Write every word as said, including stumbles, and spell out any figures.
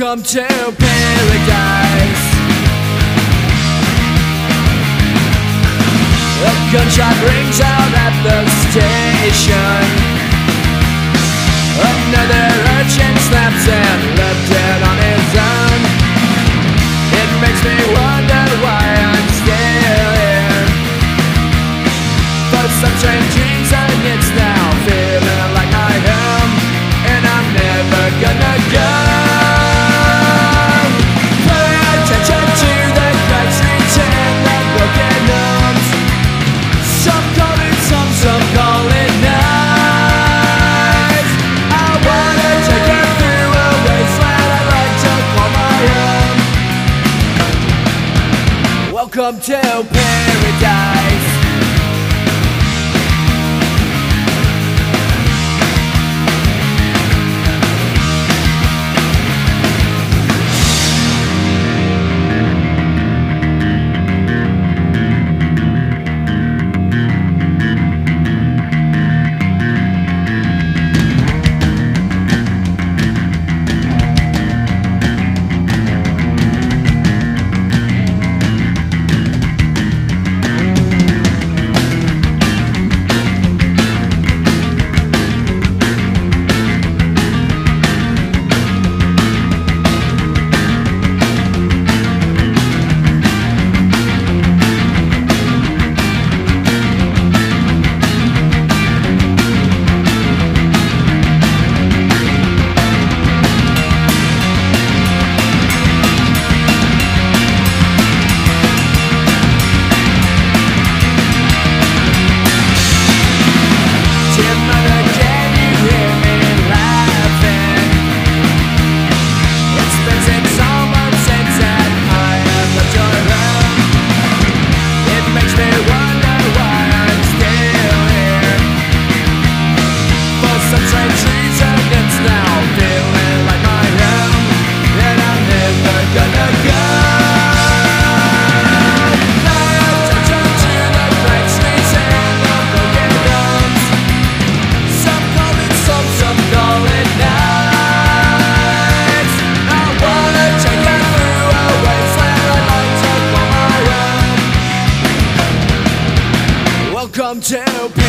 Welcome to paradise. A gunshot rings out at the station. Another urchin snaps and left dead on his own. It makes me wonder why I'm still here. For some strange reason it's now feeling like my home, and I'm never gonna go. Welcome to paradise. Welcome to